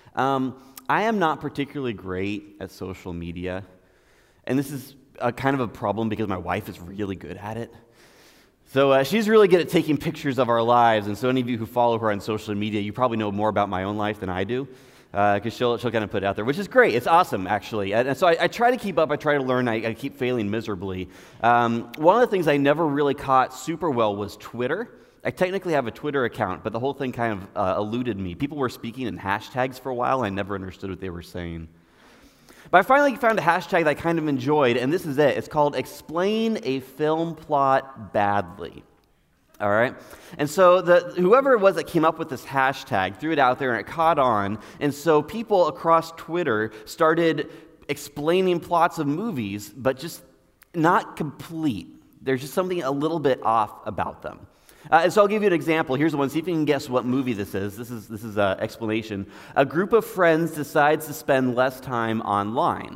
I am not particularly great at social media, and this is kind of a problem because my wife is really good at it. So she's really good at taking pictures of our lives, and so any of you who follow her on social media, you probably know more about my own life than I do, because she'll kind of put it out there, which is great. It's awesome, actually. And so I try to keep up. I try to learn. I keep failing miserably. One of the things I never really caught super well was Twitter. I technically have a Twitter account, but the whole thing kind of eluded me. People were speaking in hashtags for a while, and I never understood what they were saying. But I finally found a hashtag that I kind of enjoyed, and this is it. It's called Explain a Film Plot Badly. All right? And so whoever it was that came up with this hashtag threw it out there, and it caught on. And so people across Twitter started explaining plots of movies, but just not complete. There's just something a little bit off about them. And so I'll give you an example. Here's one. See if you can guess what movie this is. This is an explanation. A group of friends decides to spend less time online.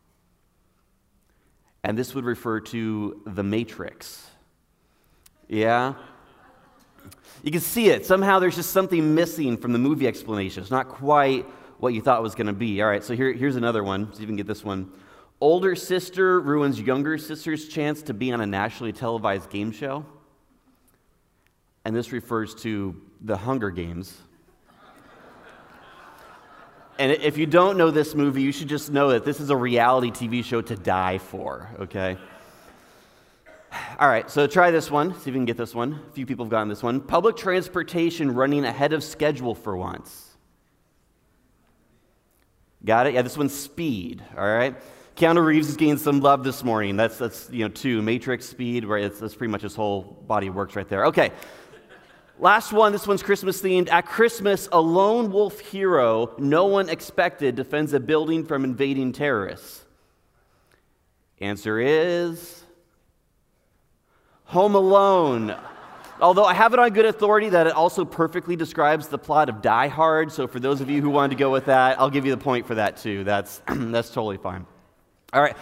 And this would refer to The Matrix. Yeah? You can see it. Somehow there's just something missing from the movie explanation. It's not quite what you thought it was going to be. All right, so here's another one. See if you can get this one. Older sister ruins younger sister's chance to be on a nationally televised game show. And this refers to The Hunger Games. And if you don't know this movie, you should just know that this is a reality TV show to die for, okay? All right, so try this one. See if you can get this one. A few people have gotten this one. Public transportation running ahead of schedule for once. Got it? Yeah, this one's Speed, all right? Keanu Reeves is getting some love this morning. That's two. Matrix, Speed, right? That's pretty much his whole body of works right there. Okay. Last one, this one's Christmas themed. At Christmas, a lone wolf hero no one expected defends a building from invading terrorists. Answer is Home Alone. Although I have it on good authority that it also perfectly describes the plot of Die Hard, so for those of you who wanted to go with that, I'll give you the point for that too. That's totally fine. All right,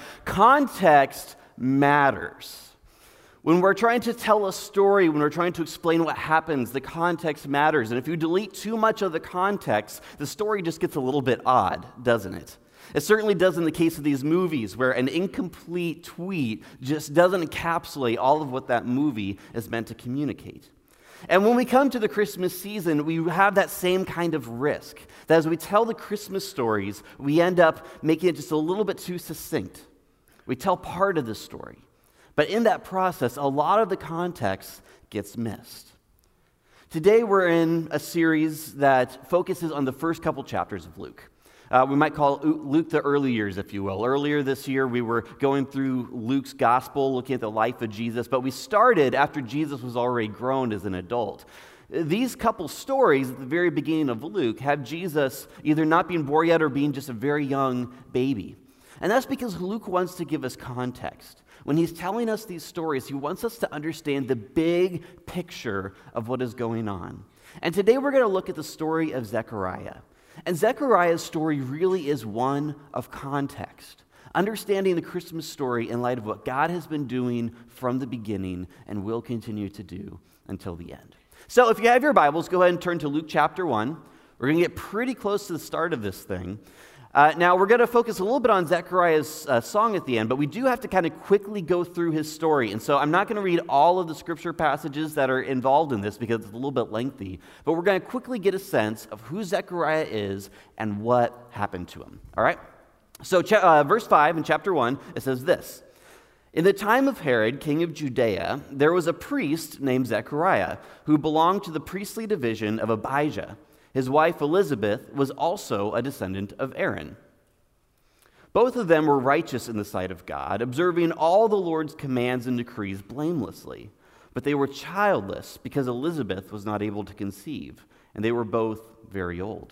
context matters. When we're trying to tell a story, when we're trying to explain what happens, the context matters. And if you delete too much of the context, the story just gets a little bit odd, doesn't it? It certainly does in the case of these movies, where an incomplete tweet just doesn't encapsulate all of what that movie is meant to communicate. And when we come to the Christmas season, we have that same kind of risk, that as we tell the Christmas stories, we end up making it just a little bit too succinct. We tell part of the story. But in that process, a lot of the context gets missed. Today, we're in a series that focuses on the first couple chapters of Luke. We might call Luke the early years, if you will. Earlier this year, we were going through Luke's gospel, looking at the life of Jesus, but we started after Jesus was already grown as an adult. These couple stories at the very beginning of Luke have Jesus either not being born yet or being just a very young baby. And that's because Luke wants to give us context. When he's telling us these stories, he wants us to understand the big picture of what is going on. And today we're going to look at the story of Zechariah. And Zechariah's story really is one of context, understanding the Christmas story in light of what God has been doing from the beginning and will continue to do until the end. So if you have your Bibles, go ahead and turn to Luke chapter 1. We're going to get pretty close to the start of this thing. Now, we're going to focus a little bit on Zechariah's song at the end, but we do have to kind of quickly go through his story. And so I'm not going to read all of the scripture passages that are involved in this because it's a little bit lengthy, but we're going to quickly get a sense of who Zechariah is and what happened to him. All right? So verse 5 in chapter 1, it says this. In the time of Herod, king of Judea, there was a priest named Zechariah who belonged to the priestly division of Abijah. His wife Elizabeth was also a descendant of Aaron. Both of them were righteous in the sight of God, observing all the Lord's commands and decrees blamelessly. But they were childless because Elizabeth was not able to conceive, and they were both very old.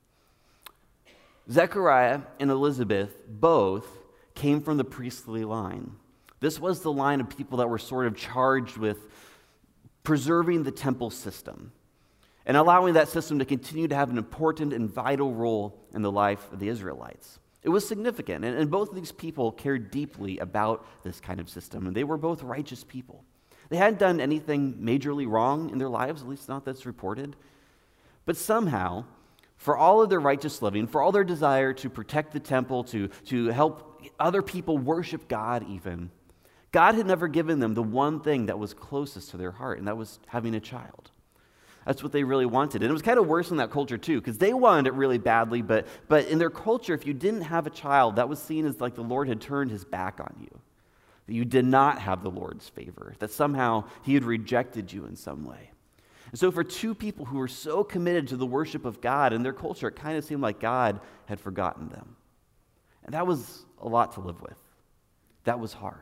Zechariah and Elizabeth both came from the priestly line. This was the line of people that were sort of charged with preserving the temple system and allowing that system to continue to have an important and vital role in the life of the Israelites. It was significant, and both of these people cared deeply about this kind of system, and they were both righteous people. They hadn't done anything majorly wrong in their lives, at least not that's reported. But somehow, for all of their righteous living, for all their desire to protect the temple, to help other people worship God even, God had never given them the one thing that was closest to their heart, and that was having a child. That's what they really wanted. And it was kind of worse in that culture too, because they wanted it really badly, but in their culture, if you didn't have a child, that was seen as like the Lord had turned his back on you, that you did not have the Lord's favor, that somehow he had rejected you in some way. And so for two people who were so committed to the worship of God in their culture, it kind of seemed like God had forgotten them. And that was a lot to live with. That was hard.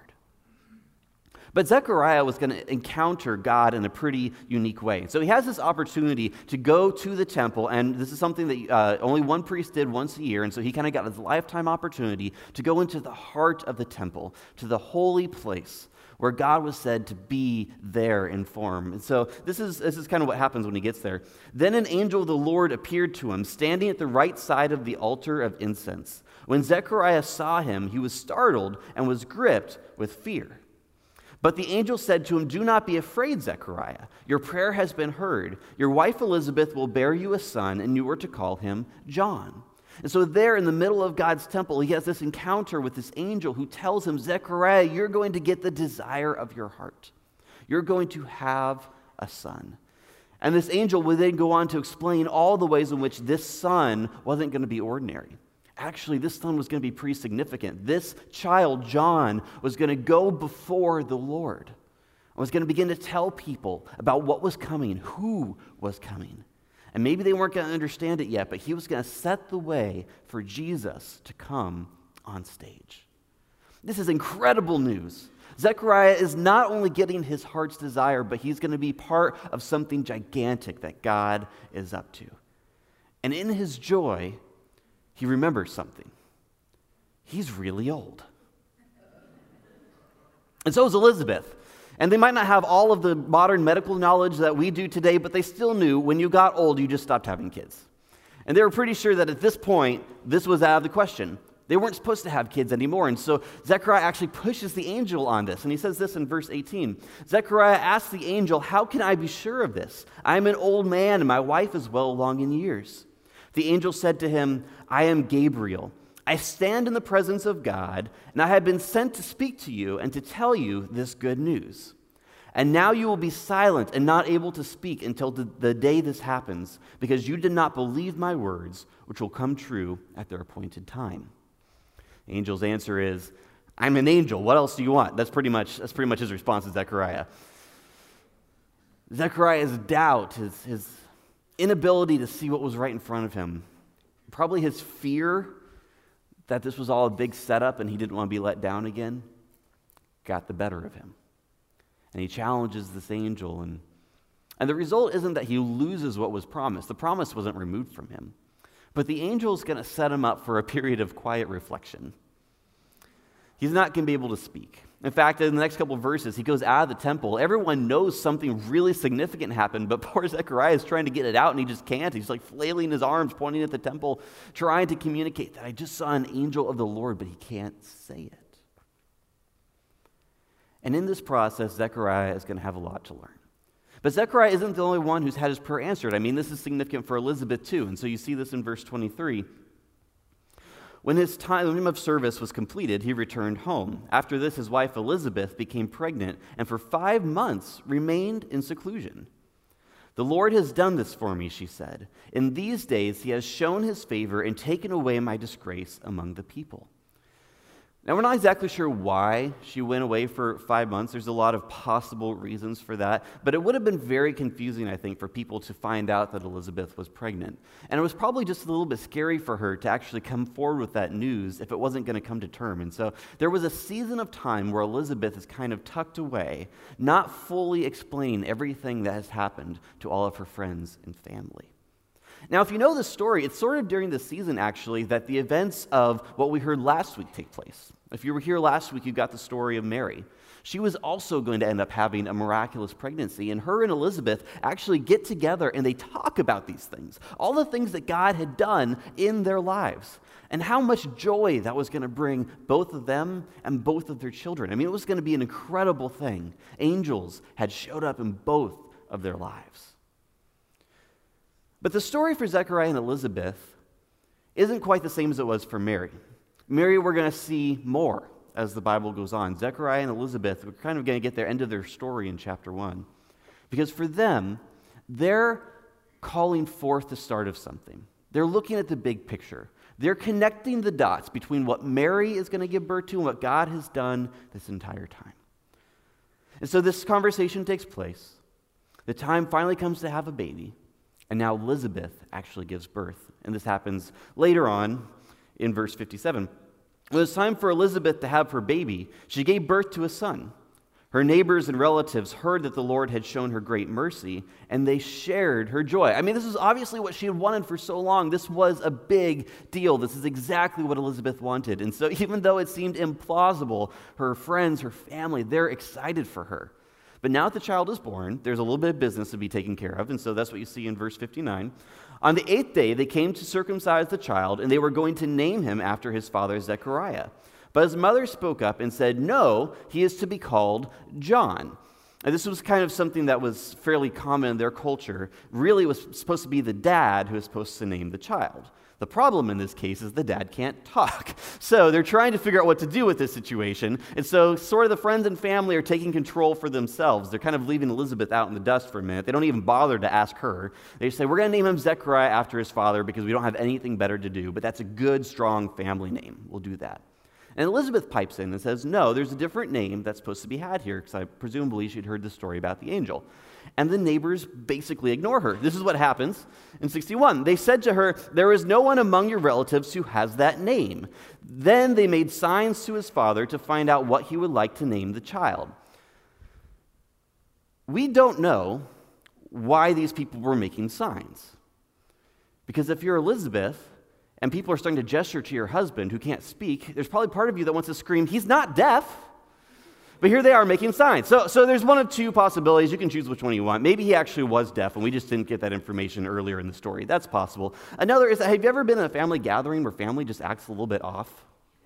But Zechariah was going to encounter God in a pretty unique way. So he has this opportunity to go to the temple, and this is something that only one priest did once a year, and so he kind of got his lifetime opportunity to go into the heart of the temple, to the holy place, where God was said to be there in form. And so this is kind of what happens when he gets there. Then an angel of the Lord appeared to him, standing at the right side of the altar of incense. When Zechariah saw him, he was startled and was gripped with fear. But the angel said to him, "Do not be afraid, Zechariah. Your prayer has been heard. Your wife Elizabeth will bear you a son, and you are to call him John." And so there in the middle of God's temple, he has this encounter with this angel who tells him, "Zechariah, you're going to get the desire of your heart. You're going to have a son." And this angel would then go on to explain all the ways in which this son wasn't going to be ordinary. Actually, this son was going to be pretty significant. This child, John, was going to go before the Lord and was going to begin to tell people about what was coming, who was coming. And maybe they weren't going to understand it yet, but he was going to set the way for Jesus to come on stage. This is incredible news. Zechariah is not only getting his heart's desire, but he's going to be part of something gigantic that God is up to. And in his joy, he remembers something. He's really old. And so is Elizabeth. And they might not have all of the modern medical knowledge that we do today, but they still knew when you got old, you just stopped having kids. And they were pretty sure that at this point, this was out of the question. They weren't supposed to have kids anymore. And so Zechariah actually pushes the angel on this. And he says this in verse 18. Zechariah asks the angel, "How can I be sure of this? I am an old man and my wife is well along in years." The angel said to him, "I am Gabriel. I stand in the presence of God, and I have been sent to speak to you and to tell you this good news. And now you will be silent and not able to speak until the day this happens, because you did not believe my words, which will come true at their appointed time." The angel's answer is, "I'm an angel. What else do you want?" That's pretty much his response to Zechariah. Zechariah's doubt, his inability to see what was right in front of him, probably his fear that this was all a big setup and he didn't want to be let down again, got the better of him. And he challenges this angel, and the result isn't that he loses what was promised. The promise wasn't removed from him. But the angel is going to set him up for a period of quiet reflection. He's not going to be able to speak. In fact, in the next couple of verses, he goes out of the temple. Everyone knows something really significant happened, but poor Zechariah is trying to get it out, and he just can't. He's like flailing his arms, pointing at the temple, trying to communicate that I just saw an angel of the Lord, but he can't say it. And in this process, Zechariah is going to have a lot to learn. But Zechariah isn't the only one who's had his prayer answered. I mean, this is significant for Elizabeth too. And so you see this in verse 23. When his time of service was completed, he returned home. After this, his wife Elizabeth became pregnant and for 5 months remained in seclusion. "The Lord has done this for me," she said. "In these days he has shown his favor and taken away my disgrace among the people." Now, we're not exactly sure why she went away for 5 months. There's a lot of possible reasons for that. But it would have been very confusing, I think, for people to find out that Elizabeth was pregnant. And it was probably just a little bit scary for her to actually come forward with that news if it wasn't going to come to term. And so there was a season of time where Elizabeth is kind of tucked away, not fully explain everything that has happened to all of her friends and family. Now, if you know the story, it's sort of during this season, actually, that the events of what we heard last week take place. If you were here last week, you got the story of Mary. She was also going to end up having a miraculous pregnancy, and her and Elizabeth actually get together and they talk about these things, all the things that God had done in their lives, and how much joy that was going to bring both of them and both of their children. I mean, it was going to be an incredible thing. Angels had showed up in both of their lives. But the story for Zechariah and Elizabeth isn't quite the same as it was for Mary. Mary, we're going to see more as the Bible goes on. Zechariah and Elizabeth, we're kind of going to get their end of their story in chapter 1. Because for them, they're calling forth the start of something. They're looking at the big picture. They're connecting the dots between what Mary is going to give birth to and what God has done this entire time. And so this conversation takes place. The time finally comes to have a baby. And now Elizabeth actually gives birth. And this happens later on in verse 57. When it was time for Elizabeth to have her baby, she gave birth to a son. Her neighbors and relatives heard that the Lord had shown her great mercy, and they shared her joy. I mean, this is obviously what she had wanted for so long. This was a big deal. This is exactly what Elizabeth wanted. And so even though it seemed implausible, her friends, her family, they're excited for her. But now that the child is born, there's a little bit of business to be taken care of, and so that's what you see in verse 59. On the 8th day, they came to circumcise the child, and they were going to name him after his father Zechariah. But his mother spoke up and said, "No, he is to be called John." And this was kind of something that was fairly common in their culture. Really, it was supposed to be the dad who was supposed to name the child. The problem in this case is the dad can't talk. So they're trying to figure out what to do with this situation. And so sort of the friends and family are taking control for themselves. They're kind of leaving Elizabeth out in the dust for a minute. They don't even bother to ask her. They say, "We're going to name him Zechariah after his father because we don't have anything better to do. But that's a good, strong family name. We'll do that." And Elizabeth pipes in and says, "No, there's a different name that's supposed to be had here," because presumably she'd heard the story about the angel. And the neighbors basically ignore her. This is what happens in 61. They said to her, "There is no one among your relatives who has that name." Then they made signs to his father to find out what he would like to name the child. We don't know why these people were making signs. Because if you're Elizabeth, and people are starting to gesture to your husband who can't speak, there's probably part of you that wants to scream, "He's not deaf." But here they are making signs. So there's one of two possibilities. You can choose which one you want. Maybe he actually was deaf, and we just didn't get that information earlier in the story. That's possible. Another is that, have you ever been in a family gathering where family just acts a little bit off?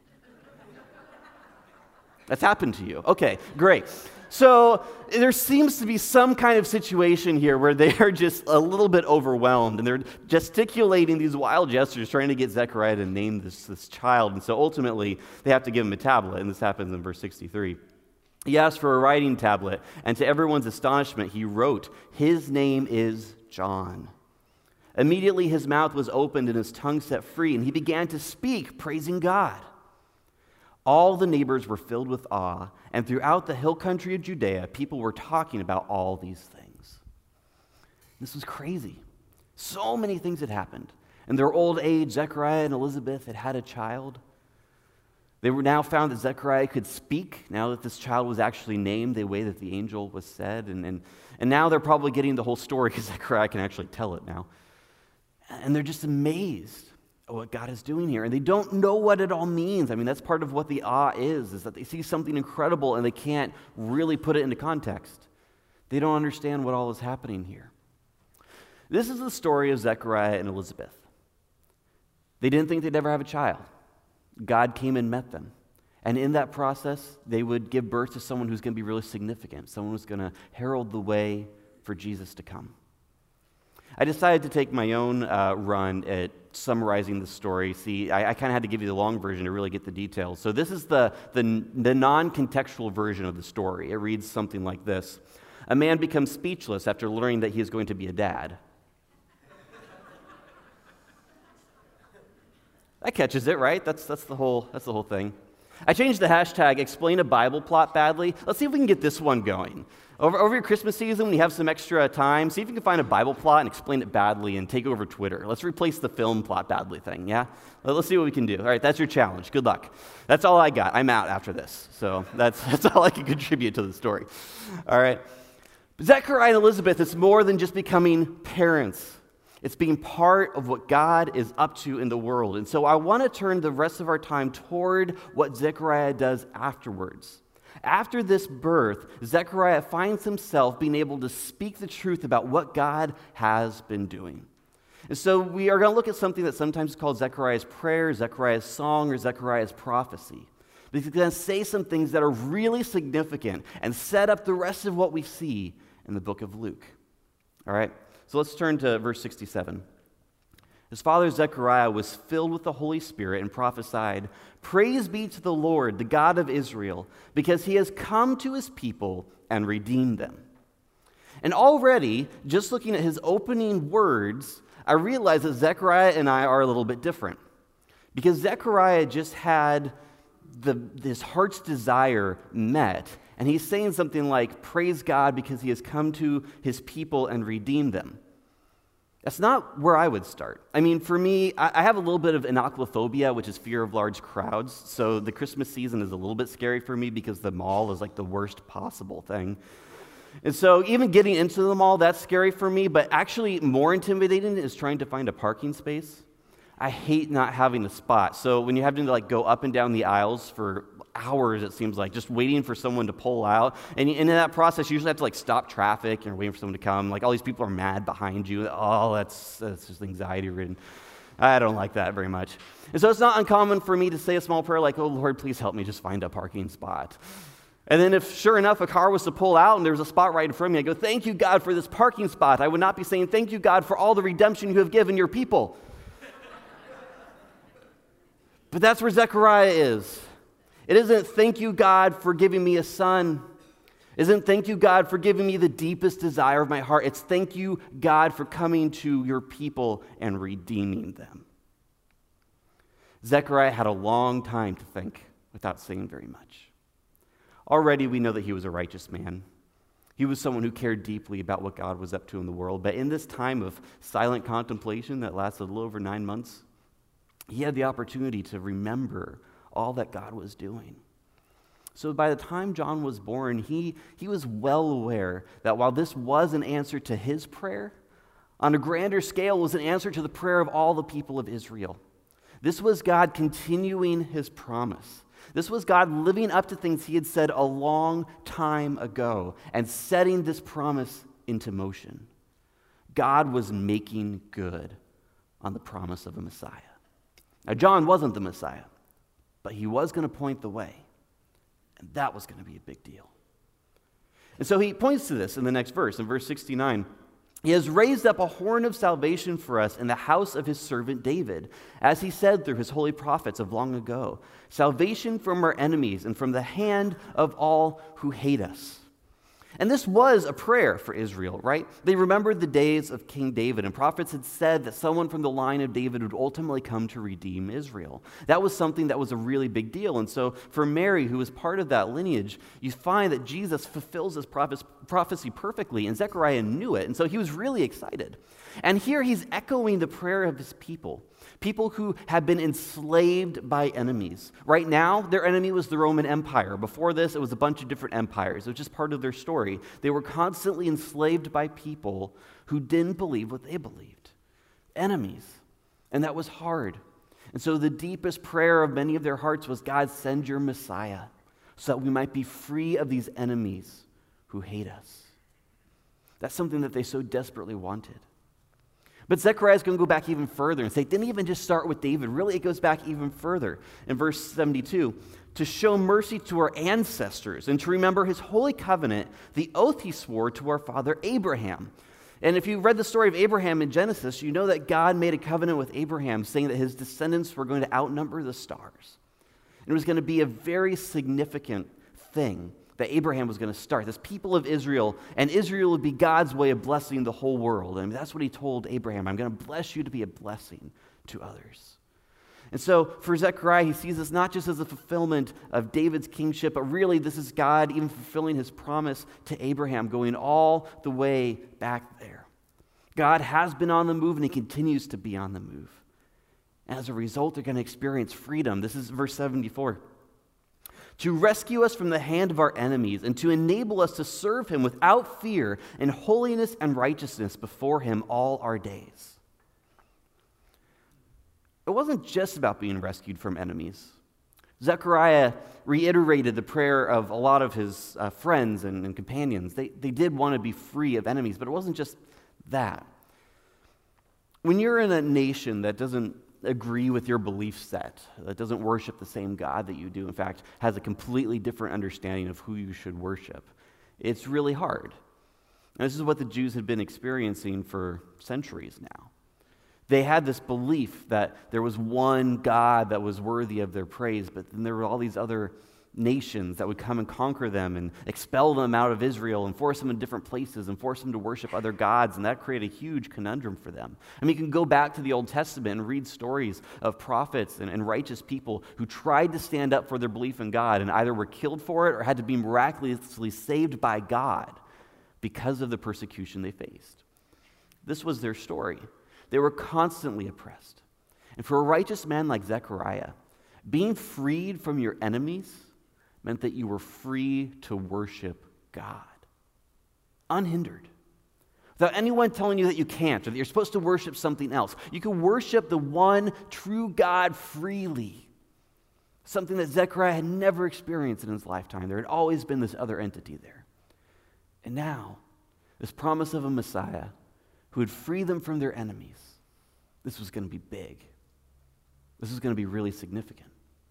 That's happened to you. Okay, great. So there seems to be some kind of situation here where they are just a little bit overwhelmed, and they're gesticulating these wild gestures trying to get Zechariah to name this child. And so ultimately, they have to give him a tablet, and this happens in verse 63. He asked for a writing tablet, and to everyone's astonishment, he wrote, "His name is John." Immediately his mouth was opened and his tongue set free, and he began to speak, praising God. All the neighbors were filled with awe, and throughout the hill country of Judea, people were talking about all these things. This was crazy. So many things had happened. In their old age, Zechariah and Elizabeth had had a child. They were now found that Zechariah could speak, now that this child was actually named the way that the angel was said. And now they're probably getting the whole story because Zechariah can actually tell it now. And they're just amazed at what God is doing here. And they don't know what it all means. I mean, that's part of what the awe is that they see something incredible and they can't really put it into context. They don't understand what all is happening here. This is the story of Zechariah and Elizabeth. They didn't think they'd ever have a child. God came and met them. And in that process, they would give birth to someone who's going to be really significant, someone who's going to herald the way for Jesus to come. I decided to take my own run at summarizing the story. See, I kind of had to give you the long version to really get the details. So this is the non-contextual version of the story. It reads something like this. A man becomes speechless after learning that he is going to be a dad. That catches it, right? That's the whole thing. I changed the hashtag explain a Bible plot badly. Let's see if we can get this one going. Over your Christmas season, when you have some extra time, see if you can find a Bible plot and explain it badly and take over Twitter. Let's replace the film plot badly thing, yeah? Let's see what we can do. All right, that's your challenge. Good luck. That's all I got. I'm out after this. So that's all I can contribute to the story. All right. Zechariah and Elizabeth, it's more than just becoming parents. It's being part of what God is up to in the world. And so I want to turn the rest of our time toward what Zechariah does afterwards. After this birth, Zechariah finds himself being able to speak the truth about what God has been doing. And so we are going to look at something that sometimes is called Zechariah's prayer, Zechariah's song, or Zechariah's prophecy. He's going to say some things that are really significant and set up the rest of what we see in the book of Luke. All right? So let's turn to verse 67. His father Zechariah was filled with the Holy Spirit and prophesied, "Praise be to the Lord, the God of Israel, because he has come to his people and redeemed them." And already, just looking at his opening words, I realize that Zechariah and I are a little bit different. Because Zechariah just had his heart's desire met, and he's saying something like, "Praise God because he has come to his people and redeemed them." That's not where I would start. I mean, for me, I have a little bit of ankylophobia, which is fear of large crowds, so the Christmas season is a little bit scary for me because the mall is like the worst possible thing. And so even getting into the mall, that's scary for me, but actually more intimidating is trying to find a parking space. I hate not having a spot. So when you're having to go up and down the aisles for hours, it seems like, just waiting for someone to pull out, and in that process, you usually have to stop traffic, and you're waiting for someone to come. All these people are mad behind you. Oh, that's just anxiety-ridden. I don't like that very much. And so it's not uncommon for me to say a small prayer like, "Oh, Lord, please help me just find a parking spot." And then if, sure enough, a car was to pull out and there was a spot right in front of me, I go, "Thank you, God, for this parking spot." I would not be saying, "Thank you, God, for all the redemption you have given your people." But that's where Zechariah is. It isn't, "Thank you, God, for giving me a son." It isn't, "Thank you, God, for giving me the deepest desire of my heart." It's, "Thank you, God, for coming to your people and redeeming them." Zechariah had a long time to think without saying very much. Already we know that he was a righteous man. He was someone who cared deeply about what God was up to in the world. But in this time of silent contemplation that lasted a little over 9 months, he had the opportunity to remember all that God was doing. So by the time John was born, he was well aware that while this was an answer to his prayer, on a grander scale was an answer to the prayer of all the people of Israel. This was God continuing his promise. This was God living up to things he had said a long time ago and setting this promise into motion. God was making good on the promise of a Messiah. Now, John wasn't the Messiah, but he was going to point the way, and that was going to be a big deal. And so he points to this in the next verse, in verse 69. He has raised up a horn of salvation for us in the house of his servant David, as he said through his holy prophets of long ago, salvation from our enemies and from the hand of all who hate us. And this was a prayer for Israel, right? They remembered the days of King David, and prophets had said that someone from the line of David would ultimately come to redeem Israel. That was something that was a really big deal. And so for Mary, who was part of that lineage, you find that Jesus fulfills this prophecy perfectly, and Zechariah knew it, and so he was really excited. And here he's echoing the prayer of his people who had been enslaved by enemies. Right now, their enemy was the Roman Empire. Before this, it was a bunch of different empires. It was just part of their story. They were constantly enslaved by people who didn't believe what they believed. Enemies. And that was hard. And so the deepest prayer of many of their hearts was, "God, send your Messiah so that we might be free of these enemies who hate us." That's something that they so desperately wanted. But Zechariah is going to go back even further and say, it didn't even just start with David. Really, it goes back even further. In verse 72, to show mercy to our ancestors and to remember his holy covenant, the oath he swore to our father Abraham. And if you read the story of Abraham in Genesis, you know that God made a covenant with Abraham saying that his descendants were going to outnumber the stars. And it was going to be a very significant thing that Abraham was going to start, this people of Israel, and Israel would be God's way of blessing the whole world. And that's what he told Abraham, "I'm going to bless you to be a blessing to others." And so for Zechariah, he sees this not just as a fulfillment of David's kingship, but really this is God even fulfilling his promise to Abraham, going all the way back there. God has been on the move, and he continues to be on the move. And as a result, they're going to experience freedom. This is verse 74. To rescue us from the hand of our enemies and to enable us to serve him without fear in holiness and righteousness before him all our days. It wasn't just about being rescued from enemies. Zechariah reiterated the prayer of a lot of his friends and companions. They did want to be free of enemies, but it wasn't just that. When you're in a nation that doesn't agree with your belief set, that doesn't worship the same God that you do, in fact, has a completely different understanding of who you should worship, it's really hard. And this is what the Jews had been experiencing for centuries now. They had this belief that there was one God that was worthy of their praise, but then there were all these other nations that would come and conquer them and expel them out of Israel and force them in different places and force them to worship other gods, and that created a huge conundrum for them. I mean, you can go back to the Old Testament and read stories of prophets and righteous people who tried to stand up for their belief in God and either were killed for it or had to be miraculously saved by God because of the persecution they faced. This was their story. They were constantly oppressed. And for a righteous man like Zechariah, being freed from your enemies meant that you were free to worship God, unhindered, without anyone telling you that you can't or that you're supposed to worship something else. You can worship the one true God freely, something that Zechariah had never experienced in his lifetime. There had always been this other entity there. And now, this promise of a Messiah who would free them from their enemies, this was going to be big. This was going to be really significant.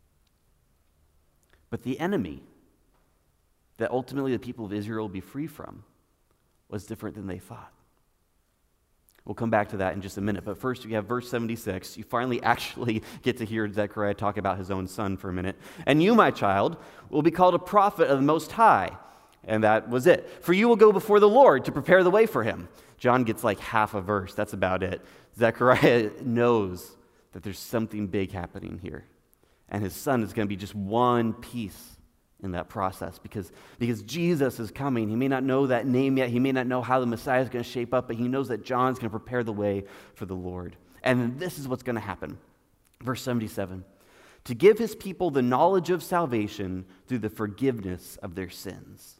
But the enemy that ultimately the people of Israel would be free from was different than they thought. We'll come back to that in just a minute. But first, we have verse 76. You finally actually get to hear Zechariah talk about his own son for a minute. And you, my child, will be called a prophet of the Most High. And that was it. For you will go before the Lord to prepare the way for him. John gets like half a verse. That's about it. Zechariah knows that there's something big happening here. And his son is going to be just one piece in that process because Jesus is coming. He may not know that name yet. He may not know how the Messiah is going to shape up, but he knows that John's going to prepare the way for the Lord. And this is what's going to happen. Verse 77, to give his people the knowledge of salvation through the forgiveness of their sins.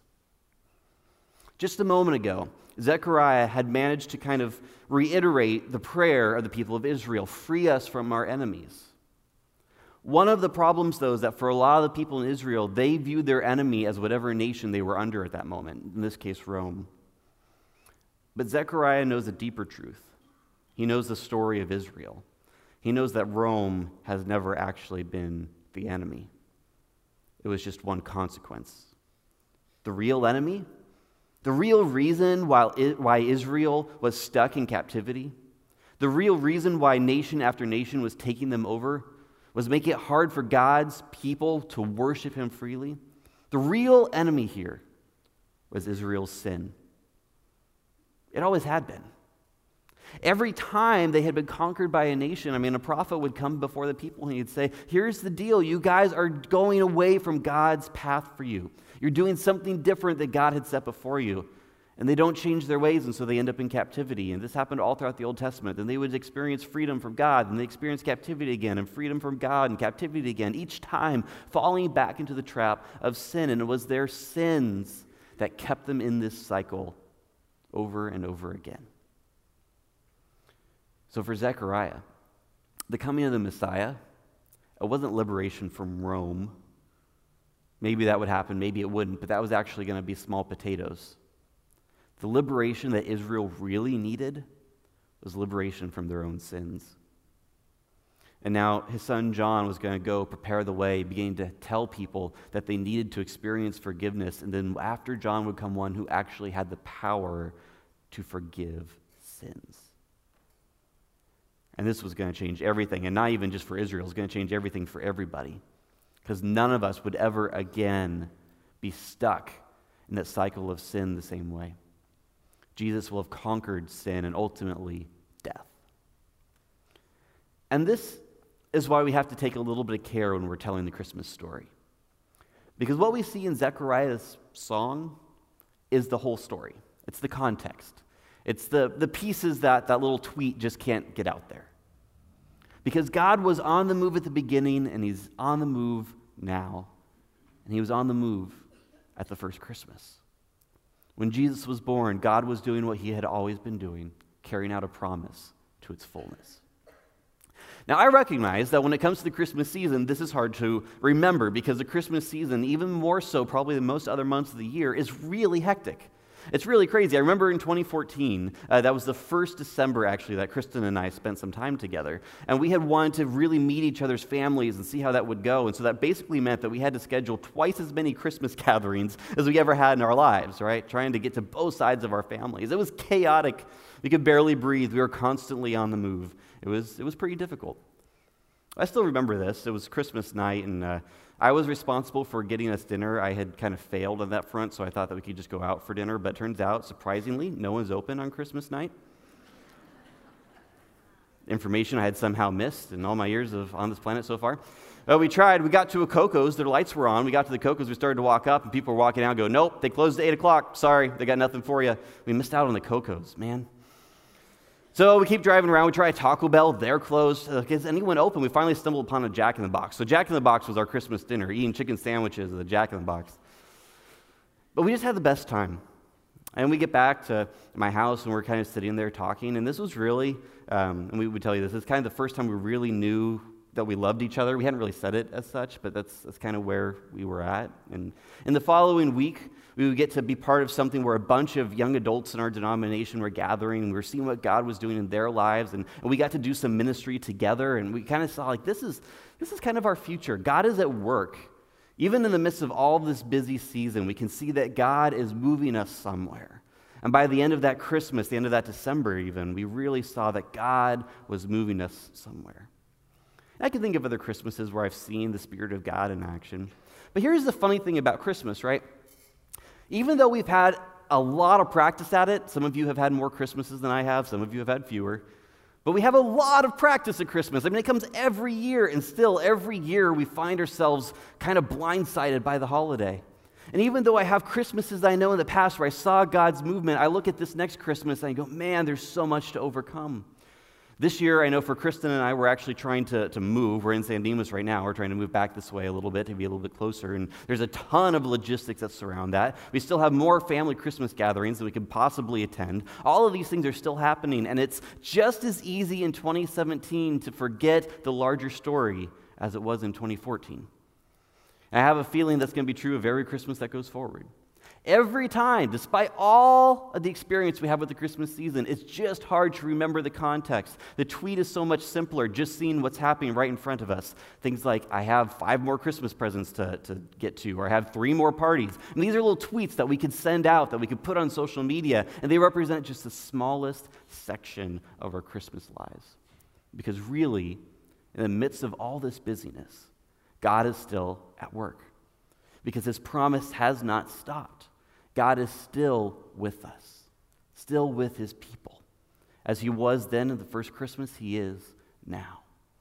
Just a moment ago, Zechariah had managed to kind of reiterate the prayer of the people of Israel, free us from our enemies. One of the problems, though, is that for a lot of the people in Israel, they viewed their enemy as whatever nation they were under at that moment, in this case, Rome. But Zechariah knows a deeper truth. He knows the story of Israel. He knows that Rome has never actually been the enemy. It was just one consequence. The real enemy, the real reason why Israel was stuck in captivity, the real reason why nation after nation was taking them over, was making it hard for God's people to worship him freely. The real enemy here was Israel's sin. It always had been. Every time they had been conquered by a nation, a prophet would come before the people and he'd say, here's the deal, you guys are going away from God's path for you. You're doing something different that God had set before you. And they don't change their ways, and so they end up in captivity. And this happened all throughout the Old Testament. And they would experience freedom from God, and they experience captivity again, and freedom from God, and captivity again, each time falling back into the trap of sin. And it was their sins that kept them in this cycle over and over again. So for Zechariah, the coming of the Messiah, it wasn't liberation from Rome. Maybe that would happen, maybe it wouldn't, but that was actually going to be small potatoes. The liberation that Israel really needed was liberation from their own sins. And now his son John was going to go prepare the way, beginning to tell people that they needed to experience forgiveness. And then after John would come one who actually had the power to forgive sins. And this was going to change everything. And not even just for Israel, it was going to change everything for everybody. Because none of us would ever again be stuck in that cycle of sin the same way. Jesus will have conquered sin and ultimately death. And this is why we have to take a little bit of care when we're telling the Christmas story. Because what we see in Zechariah's song is the whole story. It's the context. It's the pieces that little tweet just can't get out there. Because God was on the move at the beginning, and he's on the move now. And he was on the move at the first Christmas. When Jesus was born, God was doing what he had always been doing, carrying out a promise to its fullness. Now, I recognize that when it comes to the Christmas season, this is hard to remember because the Christmas season, even more so probably than most other months of the year, is really hectic. It's really crazy. I remember in 2014, that was the first December, actually, that Kristen and I spent some time together. And we had wanted to really meet each other's families and see how that would go. And so that basically meant that we had to schedule twice as many Christmas gatherings as we ever had in our lives, right? Trying to get to both sides of our families. It was chaotic. We could barely breathe. We were constantly on the move. It was pretty difficult. I still remember this. It was Christmas night, and I was responsible for getting us dinner. I had kind of failed on that front, so I thought that we could just go out for dinner, but turns out, surprisingly, no one's open on Christmas night. Information I had somehow missed in all my years of on this planet so far. We tried. We got to a Coco's. Their lights were on. We got to the Coco's. We started to walk up, and people were walking out and go, nope, they closed at 8 o'clock. Sorry, they got nothing for you. We missed out on the Coco's, man. So we keep driving around. We try Taco Bell. They're closed. Is anyone open? We finally stumbled upon a Jack in the Box. So Jack in the Box was our Christmas dinner, eating chicken sandwiches at the Jack in the Box. But we just had the best time. And we get back to my house, and we're kind of sitting there talking. And this was really, and we would tell you this is kind of the first time we really knew that we loved each other. We hadn't really said it as such, but that's kind of where we were at. And in the following week, we would get to be part of something where a bunch of young adults in our denomination were gathering, and we were seeing what God was doing in their lives, and we got to do some ministry together, and we kind of saw, like, this is kind of our future. God is at work. Even in the midst of all this busy season, we can see that God is moving us somewhere. And by the end of that Christmas, the end of that December even, we really saw that God was moving us somewhere. I can think of other Christmases where I've seen the Spirit of God in action. But here's the funny thing about Christmas, right? Even though we've had a lot of practice at it, some of you have had more Christmases than I have, some of you have had fewer, but we have a lot of practice at Christmas. I mean, it comes every year, and still every year we find ourselves kind of blindsided by the holiday. And even though I have Christmases I know in the past where I saw God's movement, I look at this next Christmas and I go, man, there's so much to overcome. This year, I know for Kristen and I, we're actually trying to move. We're in San Dimas right now. We're trying to move back this way a little bit to be a little bit closer. And there's a ton of logistics that surround that. We still have more family Christmas gatherings that we could possibly attend. All of these things are still happening. And it's just as easy in 2017 to forget the larger story as it was in 2014. And I have a feeling that's going to be true of every Christmas that goes forward. Every time, despite all of the experience we have with the Christmas season, it's just hard to remember the context. The tweet is so much simpler, just seeing what's happening right in front of us. Things like, I have 5 more Christmas presents to get to, or I have 3 more parties. And these are little tweets that we could send out, that we could put on social media, and they represent just the smallest section of our Christmas lives. Because really, in the midst of all this busyness, God is still at work. Because His promise has not stopped. God is still with us, still with His people. As He was then in the first Christmas, He is now.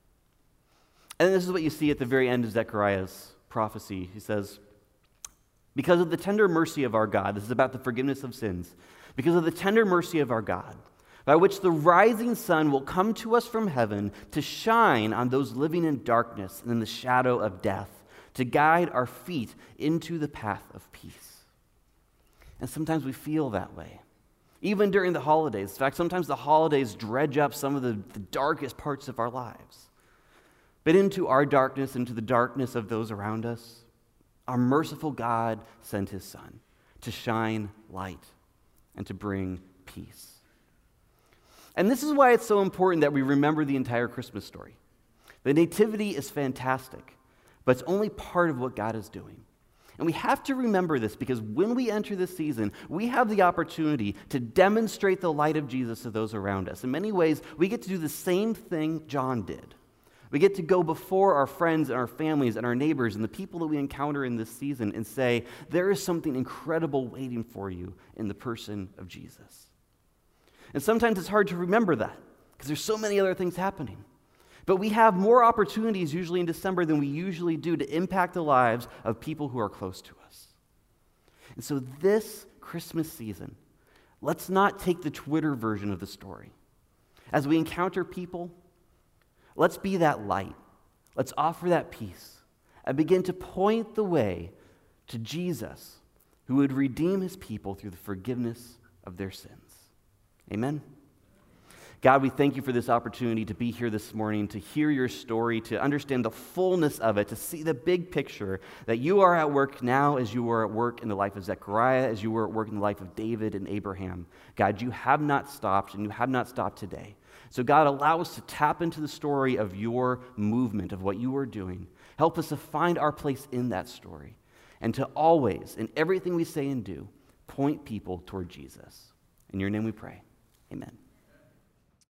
And this is what you see at the very end of Zechariah's prophecy. He says, because of the tender mercy of our God, this is about the forgiveness of sins, because of the tender mercy of our God, by which the rising sun will come to us from heaven to shine on those living in darkness and in the shadow of death, to guide our feet into the path of peace. And sometimes we feel that way, even during the holidays. In fact, sometimes the holidays dredge up some of the darkest parts of our lives. But into our darkness, into the darkness of those around us, our merciful God sent His Son to shine light and to bring peace. And this is why it's so important that we remember the entire Christmas story. The Nativity is fantastic, but it's only part of what God is doing. And we have to remember this because when we enter this season, we have the opportunity to demonstrate the light of Jesus to those around us. In many ways, we get to do the same thing John did. We get to go before our friends and our families and our neighbors and the people that we encounter in this season and say, there is something incredible waiting for you in the person of Jesus. And sometimes it's hard to remember that because there's so many other things happening. But we have more opportunities usually in December than we usually do to impact the lives of people who are close to us. And so this Christmas season, let's not take the Twitter version of the story. As we encounter people, let's be that light. Let's offer that peace and begin to point the way to Jesus, who would redeem His people through the forgiveness of their sins. Amen? God, we thank you for this opportunity to be here this morning, to hear your story, to understand the fullness of it, to see the big picture that you are at work now as you were at work in the life of Zechariah, as you were at work in the life of David and Abraham. God, you have not stopped, and you have not stopped today. So God, allow us to tap into the story of your movement, of what you are doing. Help us to find our place in that story, and to always, in everything we say and do, point people toward Jesus. In your name we pray. Amen.